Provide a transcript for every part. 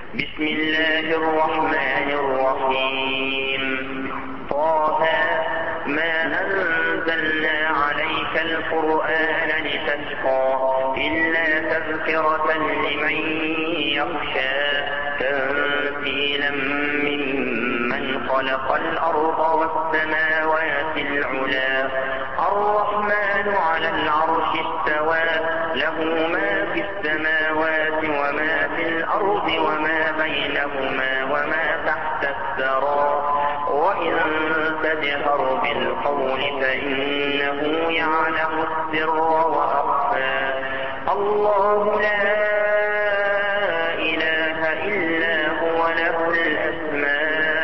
بسم الله الرحمن الرحيم. طه ما أنزلنا عليك القرآن لتشقى إلا تذكرة لمن يخشى تنزيلا ممن خلق الأرض والسماوات العلى الرحمن على العرش استوى له ما في السماوات وما في الأرض وما بينهما وما تحت الثرى وإن تجهر بالقول فإنه يعلم السر وأخفى الله لا إله إلا هو له الأسماء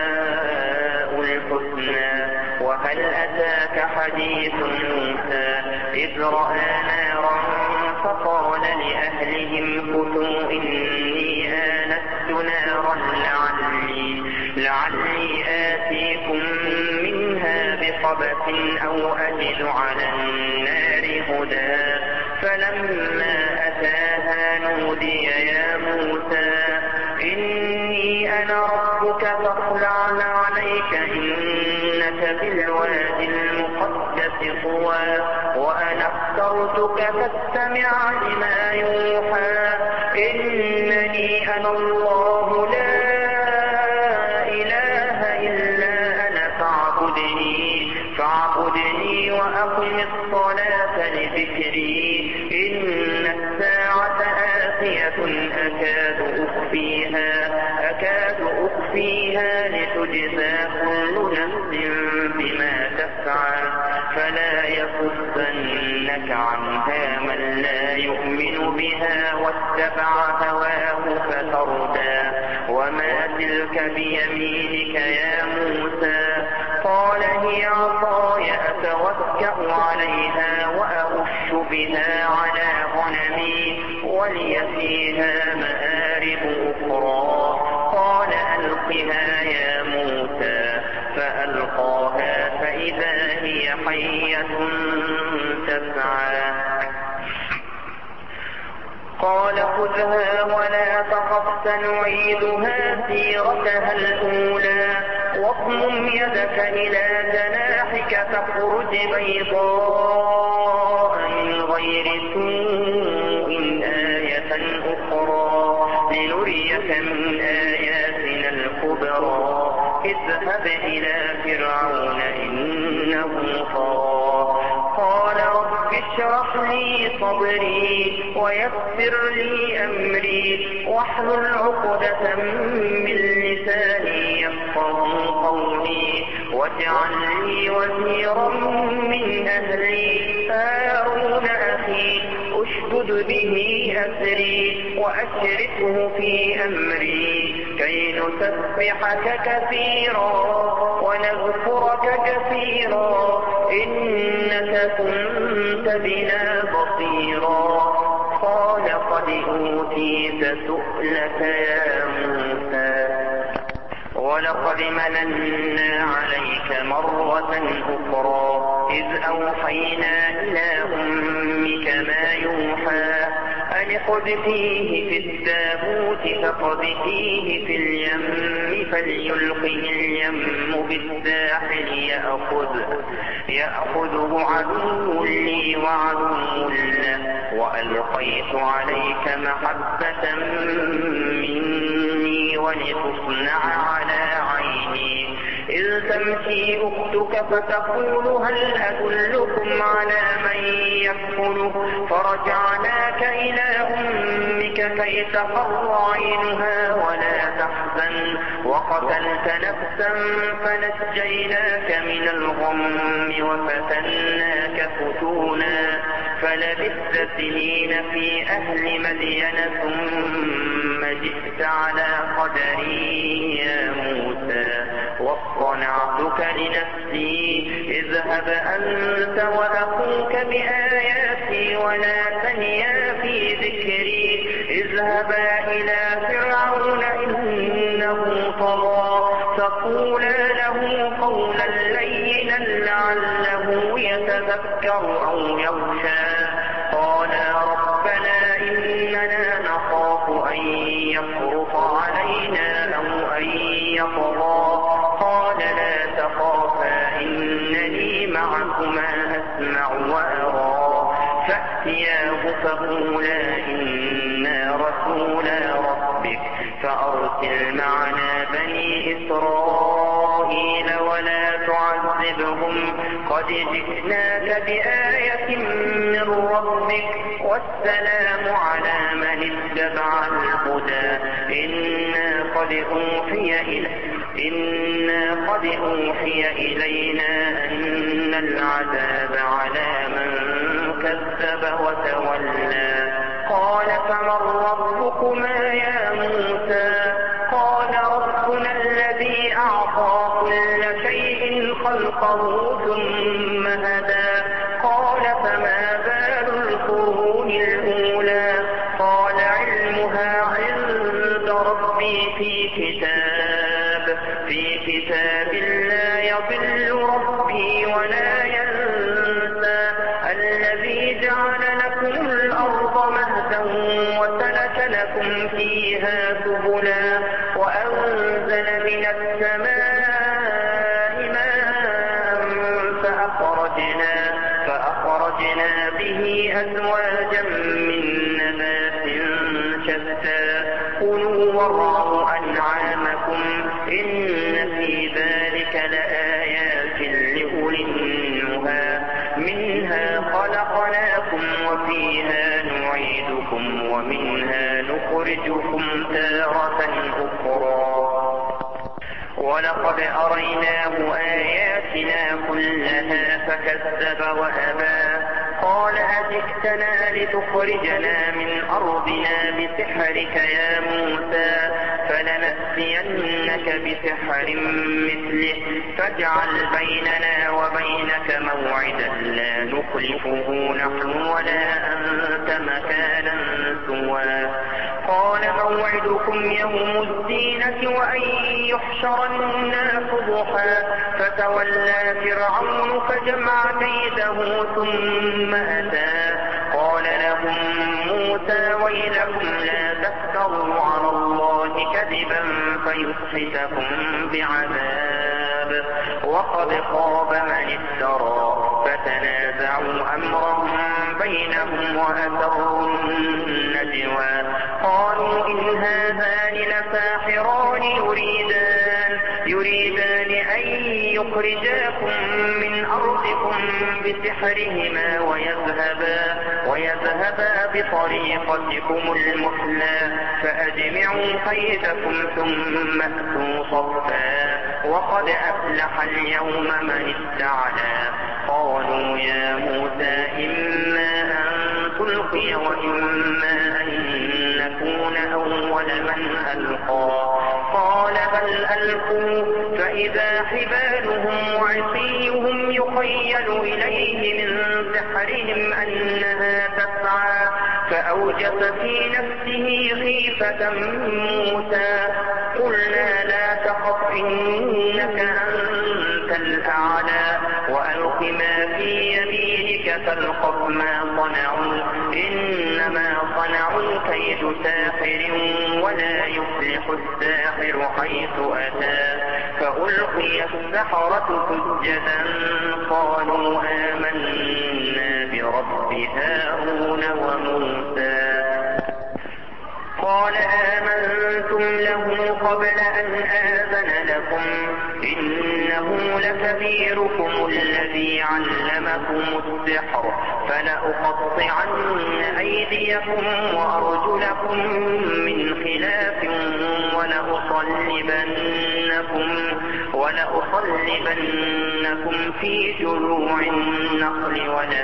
الحسنى. وهل أتاك حديث موسى إذ رأى نارا فقال لأهلهم كثوا إني آنست نارا لعلي آتيكم منها بقبس أو أجد على النار هدى فلما أتاها نودي يا موسى إني أنا ربك فاخلع عليك إنك بالوادي المقدس طوى وأنا اخترتك فاستمع لما يوحى إنني أنا الله لا إله إلا أنا فاعبدني وأقم الصلاة لذكري إن الساعة آتية أكاد أخفيها لتجزى كل نفس بما تسعى فلا يصدنك عنها من لا يؤمن بها واتبع هواه فتردى وما تلك بيمينك يا موسى قال هي عصاي أتوكأ عليها وأهش بها على غنمي ولي فيها مآرب أخرى قال ألقها يا موسى فألقاها فإذا هي حية تسعى قال خذها ولا تخف سنعيدها سيرتها الأولى واضمم يدك إلى جناحك تخرج بيضاء من غير سوء آية أخرى لنريك من آياتنا الكبرى اذهب إلى فرعون إنه طغى قال رب اشرح لي صدري ويسر لي أمري واحلل عقدة من لساني يفقهوا قولي واجعل لي وزيرا من أهلي هارون أخي اشدد به أسري وأشركه في أمري كي نسبحك كثيرا ونذكرك كثيرا إنك كنت بنا بصيرا قال قد أوتيت سؤلك يا موسى ولقد مننا عليك مرة أخرى إذ أوحينا إلى أمك ما يوحى أن اقذفيه في التابوت فاقذفيه في اليم فليلقه اليم بالساحل يأخذه عدو لي وعدو له وألقيت عليك محبة مني ولتصنع على عيني إذ تمشي أختك فتقول هل أدلكم على من يكفله فرجعناك إلى أمك كي تقر عينها ولا تحزن وقتلت نفسا فنجيناك من الغم وفتناك فتونا فلبثت سنين في أهل مدين ثم جئت على قدري يا موسى واصطنعتك لنفسي اذهب أنت وأخوك بآياتي ولا تنيا في ذكري اذهبا إلى فرعون إنه طغى فقولا له قولا لينا لعله يتذكر أو يخشى قالا ربنا إننا نخاف أن يفرط علينا فتياه فقولا إنا رسولا ربك فأرسل معنا بني إسرائيل ولا تعذبهم قد جئناك بآية من ربك والسلام على من اتبع الهدى إنا قد أوحي إلينا أن العذاب على من كذب وتولى قال فمن ربكما يا موسى قال ربنا الذي أعطى كل شيء خلقه ثم هدى قال فما بال القرون الأولى قال علمها عند ربي في كتاب لا يضل ربي ولا ينسى الذي جعل لكم الأرض مهدا وسلك لكم فيها سبلا وأنزل من السماء ماء فأخرجنا به أزواجا من نبات شتى كلوا وارعوا أنعامكم إن في ذلك لآيات لأولي النهى منها خلقناكم وفيها نعيدكم ومنها نخرجكم تارة أخرى ولقد أريناه آياتنا كلها فكذب وأبى قال أجئتنا لتخرجنا من أرضنا بسحرك يا موسى فلنأتينك بسحر مثله فاجعل بيننا وبينك موعدا لا نخلفه نحن ولا أنت مكانا سوى قال موعدكم يوم الزينة وأن يحشر الناس ضحى فتولى فرعون فجمع كيده ثم أتى قال لهم موسى ويلكم لا تفتروا على الله كذبا فيسحتكم بعذاب وقد خاب من افترى فتنازعوا أمرهم بينهم وأسروا النجوى قالوا إن هذان لساحران يريدان أن يخرجاكم من أرضكم بسحرهما ويذهبا بطريقتكم المثلى فأجمعوا كيدكم ثم أتوا صفا وقد أفلح اليوم من استعلى قالوا يا موسى إما أن تلقي وإما أن نكون أول من ألقى قال بل ألقوا فإذا حبالهم وعصيهم يخيل إليه من سحرهم أنها تسعى فأوجس في نفسه خيفة موسى قلنا لا تخف إنك أنت الأعلى وألق ما في يمينك تلقف ما صنعوا إنما صنعوا كيد ساحر ولا يفلح الساحر حيث أتى فألقي السحرة سجدا قالوا آمنا برب هارون وموسى قال آمنتم له قبل أن آذن لكم إنه لكبيركم الذي علمكم السحر فلأقطعن أيديكم وأرجلكم من خلاف ولأصلبنكم في جذوع النخل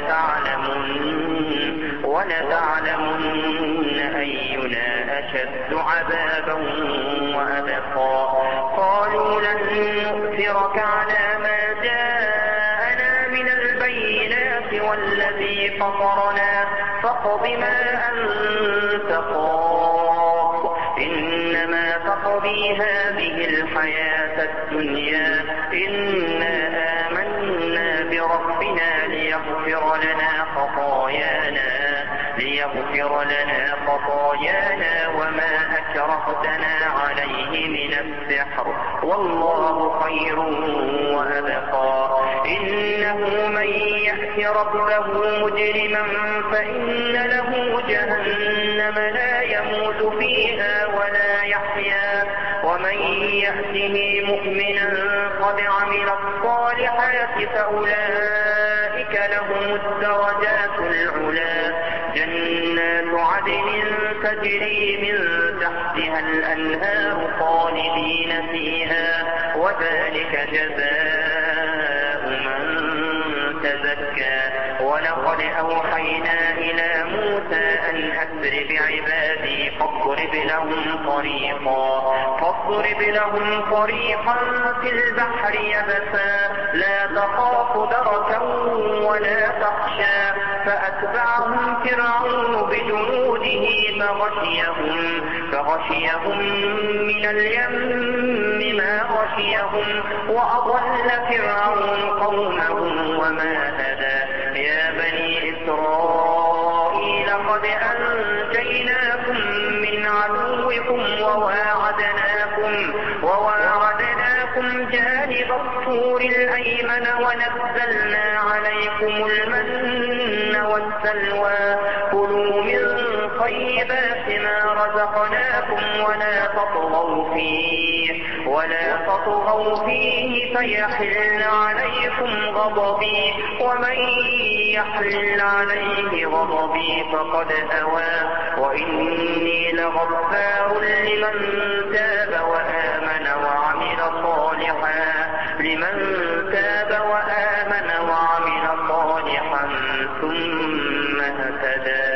ولتعلمن أينا أشد عذابا وأبقى قالوا لن نؤثرك على ما جاءنا من البينات والذي فطرنا فاقض ما أنت قاض إنما تقضي هذه الحياة الدنيا إنا آمنا بربنا ليغفر لنا خطايانا وما أشركتنا عليه من السحر والله خير وأبقى. إنه من يأت ربه مجرما فإن له جهنم لا يموت فيها ولا يحيا ومن يأته مؤمنا قد عمل الصالحات فأولئك لهم الدرجات العلا جنات عدن تجري من تحتها الأنهار خالدين فيها وذلك جزاء من تزكى. ولقد أوحينا إلى موسى أن أسر بعبادي فاضرب لهم طريقا في البحر يبسا لا تخاف دركا ولا تخشى فأتبعهم فرعون بجنوده فغشيهم من اليم ما غشيهم وأضل فرعون قومه وما هدى. يا بني إسرائيل قد أنجيناكم من عدوكم وواعدناكم جانب الطور الأيمن ونزلنا عليكم المن والسلوى كلوا من طيبات ما رزقناكم ولا تطغوا فيه فيحل عليكم غضبي ومن يحل عليه غضبي فقد هوى وإني لغفار لمن تاب وآمن وعمل صالحا ثم اهتدى.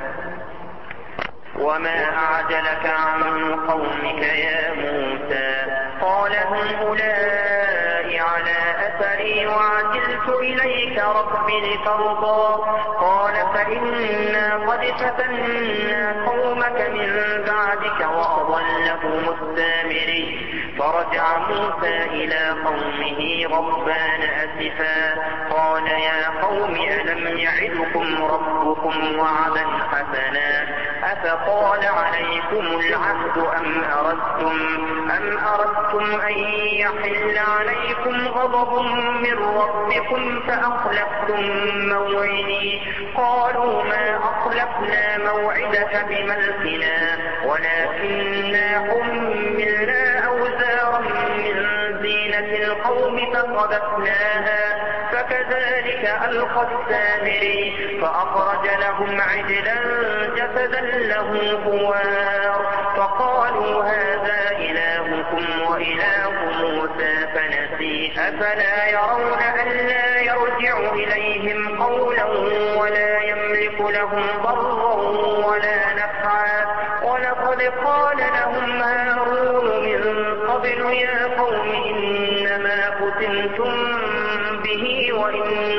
وما أعجلك عن قومك يا موسى قال هم أولئك على أثري وعجلت إليك رب لترضى قال فإنا قد فتنا قومك من بعدك وأضلهم السامري. فرجع موسى إلى قومه غضبان أسفا قال يا قوم ألم يعدكم ربكم وعدا حسنا أفطال عليكم العهد أم أردتم أن يحل عليكم غضب من ربكم فأخلفتم موعدي. قالوا ما أخلفنا موعدك بملكنا ولكننا حملنا أوزارا من زينة القوم فقذفناها فكذلك ألقى السامري فأخرج لهم عجلا جسدا له خوار فقالوا هذا إلهكم وإله موسى فنسي. أفلا يرون ألا يرجع إليهم قولا ولا يملك لهم ضرا ولا نفعا. ولقد قال لهم هارون من قبل يا قوم إنما فتنتم به وإن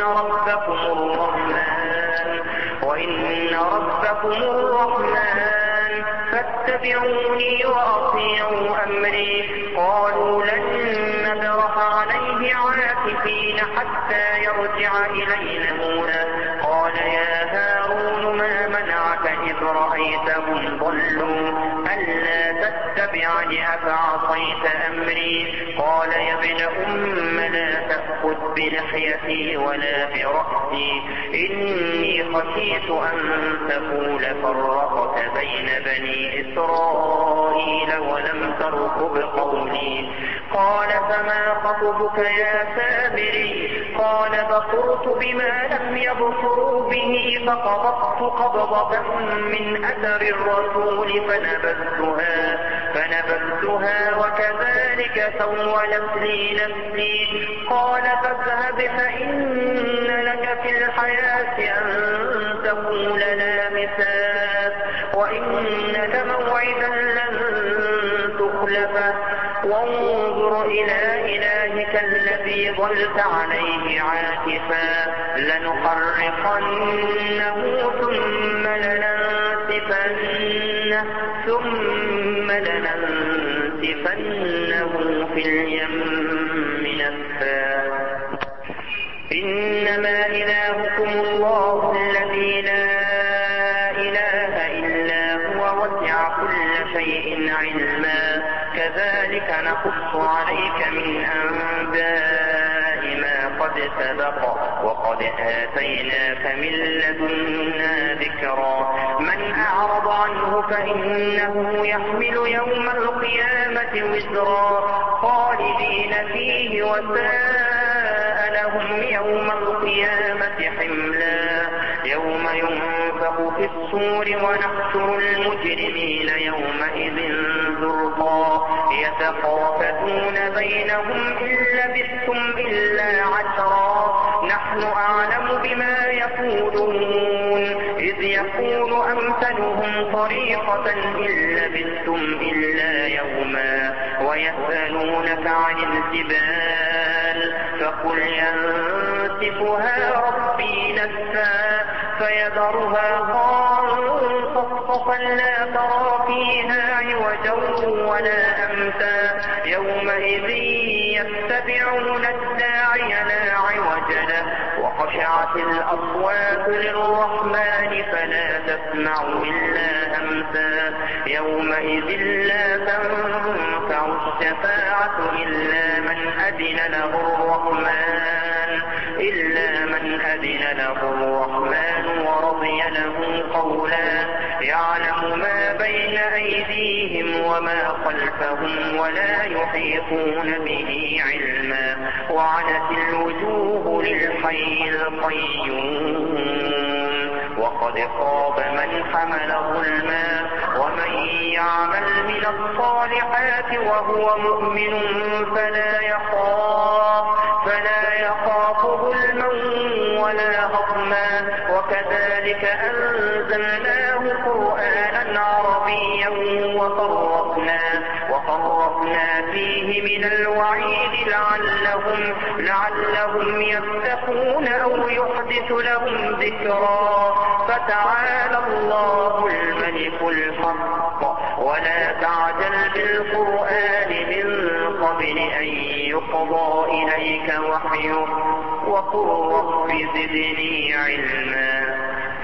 ربكم الرحمن فاتبعوني وأطيعوا أمري. قالوا لن نبرح عليه عاكفين حتى يرجع إلينا موسى. قال يا هارون ما منعك إذ رأيتهم ضلوا ألا تتبعني أفعصيت أمري. قال يا ابن أم لا تأخذ بلحيتي ولا برأسي إني خشيت أن تقول فرقت بين بني إسرائيل ولم ترقب قولي. قال فما خطبك يا سامري قال بصرت بما لم يبصروا به فقبضت قبضة من أثر الرسول فنبذتها وكذلك سولت لي نفسي. قال فاذهب فإن لك في الحياة أن تقول لا مساس وإن لك موعدا لن تخلفه وانظر إلى إلهك الذي ظلت عليه عاكفا لنحرقنه ثم لننسفنه في اليم نسفا. إنما إلهكم الله الذي لا إله إلا هو وسع كل شيء كذلك نقص عليك من أنباء ما قد سبق وقد آتيناك من لدنا ذكرا من أعرض عنه فإنه يحمل يوم القيامة وزرا خالدين فيه وساء لهم يوم القيامة حملا يوم ينفخ في الصور ونحشر المجرمين يومئذ زرقا يتخافتون بينهم إن لبثتم إلا عشرا نحن أعلم بما يقولون إذ يقول أمثلهم طريقة إن لبثتم إلا يوما ويسألونك عن الجبال فقل ينسفها ربي نسفا فيذرها قاعا صفصفا لا ترى فيها عوجا ولا أمتا يومئذ يتبعون الداعي لا عوج له وخشعت الأصوات للرحمن فلا تسمع إلا همسا يومئذ لا تنفع الشفاعة إلا من أذن له الرحمن ورضي له قولا يعلم ما بين أيديهم وما خلفهم ولا يحيطون به علما وعنت الوجوه للحي القيوم وقد خاب من حمل ظلما ومن يعمل من الصالحات وهو مؤمن فلا يخاف ظلما ولا هضما وكذلك أنزلناه قرآنا عربيا وفرقنا فيه من الوعيد لعلهم يتقون أو يحدث لهم ذكرا فتعالى الله الملك الحق ولا تعجل بالقرآن من قبل أن يقضى إليك وحيه وقل رب زدني علما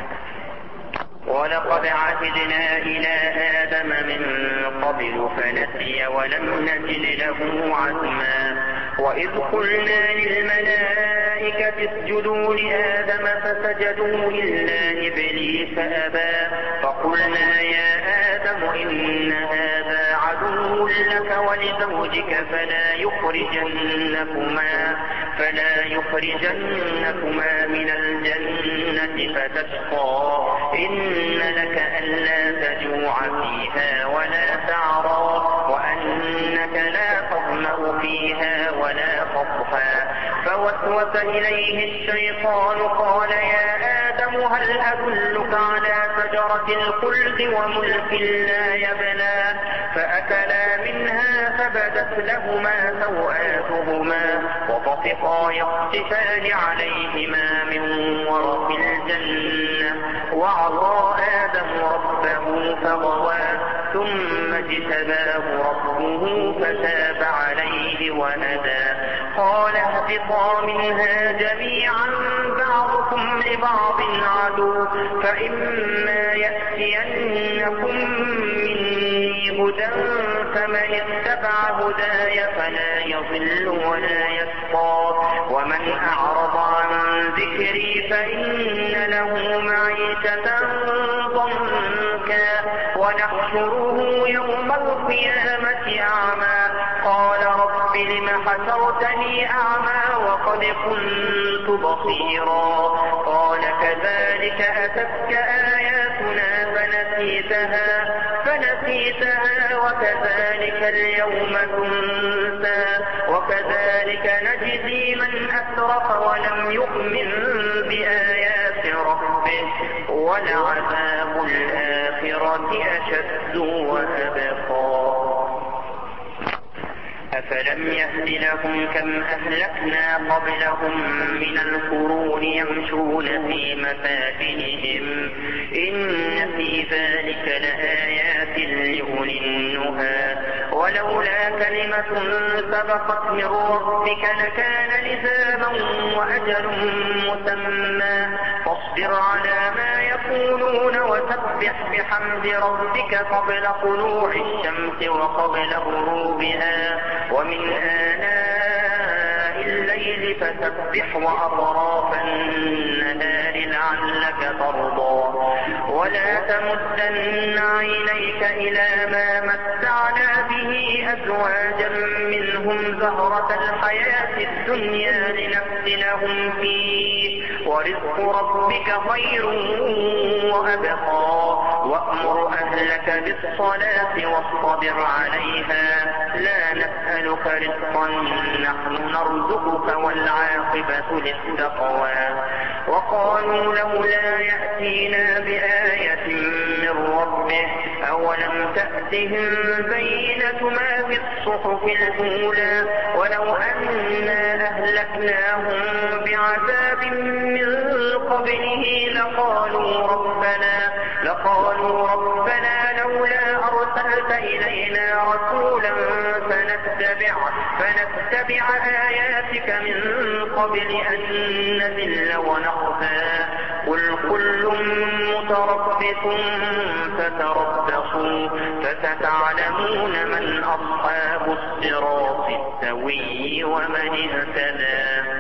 ولقد عهدنا إلى آدم من قبل فنسي ولم نجد له عزما وإذ قلنا للملائكة اسجدوا لآدم فسجدوا إلا إبليس أبى فقلنا يا آدم إن هذا عدو لك ولزوجك فلا يخرجنكما من الجنة فتشقى إن لك ألا تجوع فيها ولا تعرى وأنك لا تظمأ فيها ولا تضحى فوسوس إليه الشيطان قال يا آدم هل أدلك على شجرة الخلد وملك لا يبلى فأكلا منها فبدت لهما سوآتهما وطفقا يخصفان عليهما من ورق الجنة وعصى آدم ربه فغوى ثم اجتباه ربه فتاب عليه وهدى قال اهبطا منها جميعا بعضكم لبعض عدو فإما يأتينكم مني هدى فمن اتبع هداي فلا يضل ولا يشقى ومن أعرض عن ذكري فإن له معيشة ضنكا ونحشره يوم القيامة أعمى قال رب لم حشرتني أعمى وقد كنت بصيرا قال كذلك أتتك آياتنا فنسيتها وكذلك اليوم تنسى وكذلك نجزي من أسرف ولم يؤمن بآيات ربه ولعذاب الآخرة أشد وأبقى أفلم يهد لهم كم أهلكنا قبلهم من القرون يمشون في مساكنهم إن في ذلك لآيات لأولي النهى ولولا كلمة سبقت من ربك لكان لزاما وأجل مسمى واصبر على ما يقولون وسبح بحمد ربك قبل طلوع الشمس وقبل غروبها ومن آناء الليل فسبح وأطراف النهار لعلك ترضى ولا تمدن عينيك إلى ما متعنا به أزواجا منهم زهرة الحياة الدنيا لنفتنهم فيه ورزق ربك خير وأبقى وأمر أهلك بالصلاة واصطبر عليها لا نسألك رزقا نحن نرزقك والعاقبة للتقوى وقالوا لولا يأتينا بآية من ربه أولم تأتهم بينة ما في الصحف الأولى ولو أنا أهلكناهم بعذاب من قبله لقالوا ربنا لولا أرسلت إلينا رسولا فنتبع آياتك من قبل أن نذل ونخزى قل كل متربص فتربصوا فستعلمون من أصحاب الصراط السوي ومن اهتدى